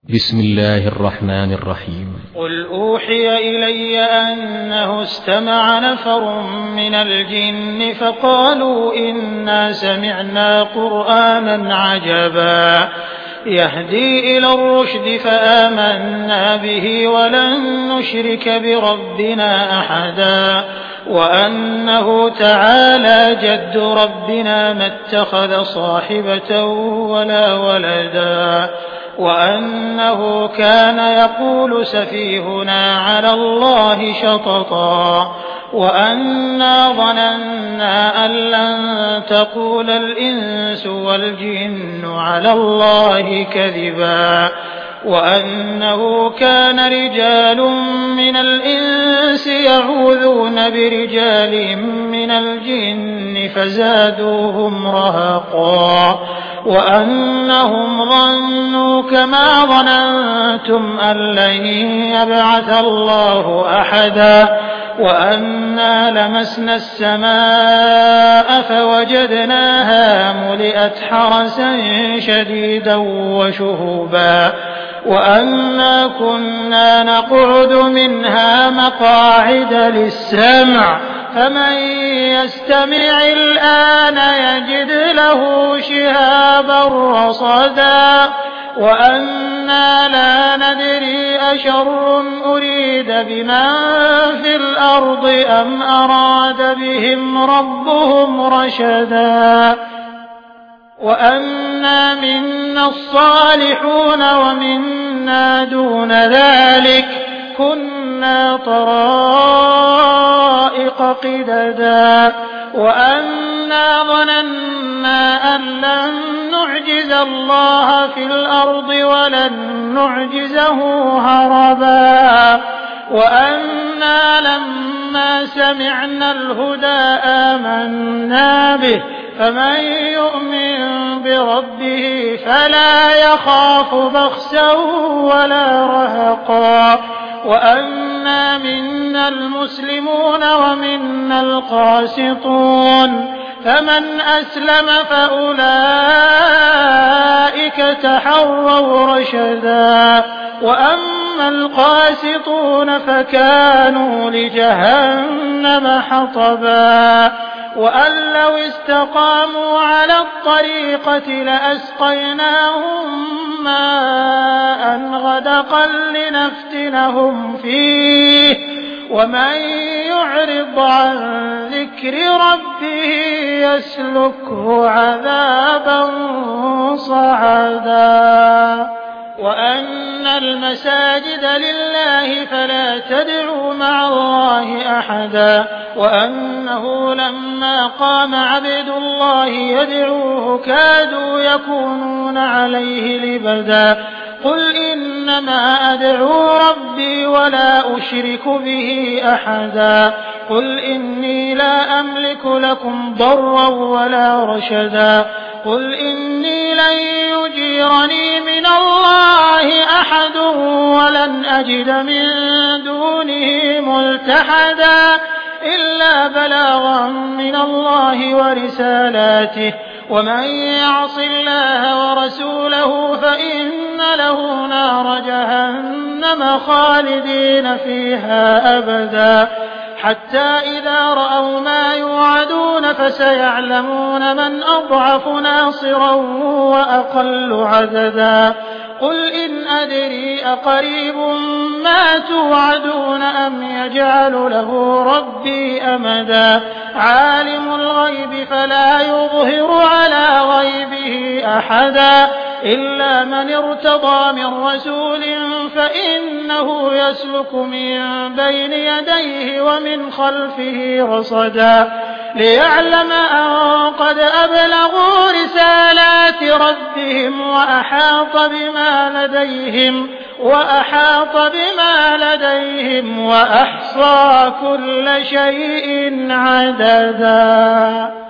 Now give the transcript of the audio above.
بسم الله الرحمن الرحيم. قل أوحي إلي أنه استمع نفر من الجن فقالوا إنا سمعنا قرآنا عجبا يهدي إلى الرشد فآمنا به ولن نشرك بربنا أحدا وأنه تعالى جد ربنا ما اتخذ صاحبة ولا ولدا وأنه كان يقول سفيهنا على الله شططا وأنا ظننا أن لن تقول الإنس والجن على الله كذبا وأنه كان رجال من الإنس يعوذون برجال من الجن فزادوهم رهقا وأنهم ظنوا كما ظننتم أن لن يبعث الله أحدا وأنا لمسنا السماء فوجدناها ملئت حرسا شديدا وشهبا وأنا كنا نقعد منها مقاعد للسمع فمن يستمع الآن يجد له شهابا رصدا وأنا لا ندري أشر أريد بمن في الأرض أم أراد بهم ربهم رشدا وأنا منا الصالحون ومنا دون ذلك كنا طرائق قددا وأنا ظننا أن لن نعجز الله في الأرض ولن نعجزه هربا وأنا لما سمعنا الهدى آمنا به فمن يؤمن بربه فلا يخاف بخسا ولا رهقا وأنا منا المسلمون ومنا القاسطون فمن أسلم فأولئك تحروا رشدا وأما القاسطون فكانوا لجهنم حطبا وأن لو استقاموا على الطريقة لأسقيناهم ماء غدقا لنفتنهم فيه ومن يعرض عن ذكر ربه يسلكه عذابا صعدا وأن المساجد لله فلا تدعوا مع الله أحدا وأنه لما قام عبد الله يدعوه كادوا يكونون عليه لبدا قل إنما أدعو ربي ولا أشرك به أحدا قل إني لا أملك لكم ضرا ولا رشدا قل إني لن يجيرني من الله أحد ولن أجد من دونه ملتحدا إلا بلاغا من الله ورسالاته ومن يعص الله ورسوله فإن له نار جهنم خالدين فيها أبدا حتى إذا رأوا ما يوعدون فسيعلمون من أضعف ناصرا وأقل عددا قل إن أدري أقريب ما توعدون أم يجعل له ربي أمدا عالم الغيب فلا يظهر على غيبه أحدا إلا من ارتضى من رسول فإنه يسلك من بين يديه ومن خلفه رصدا ليعلم أن قد أبلغوا رسالات ربهم وأحاط بما لديهم وأحصى كل شيء عددا.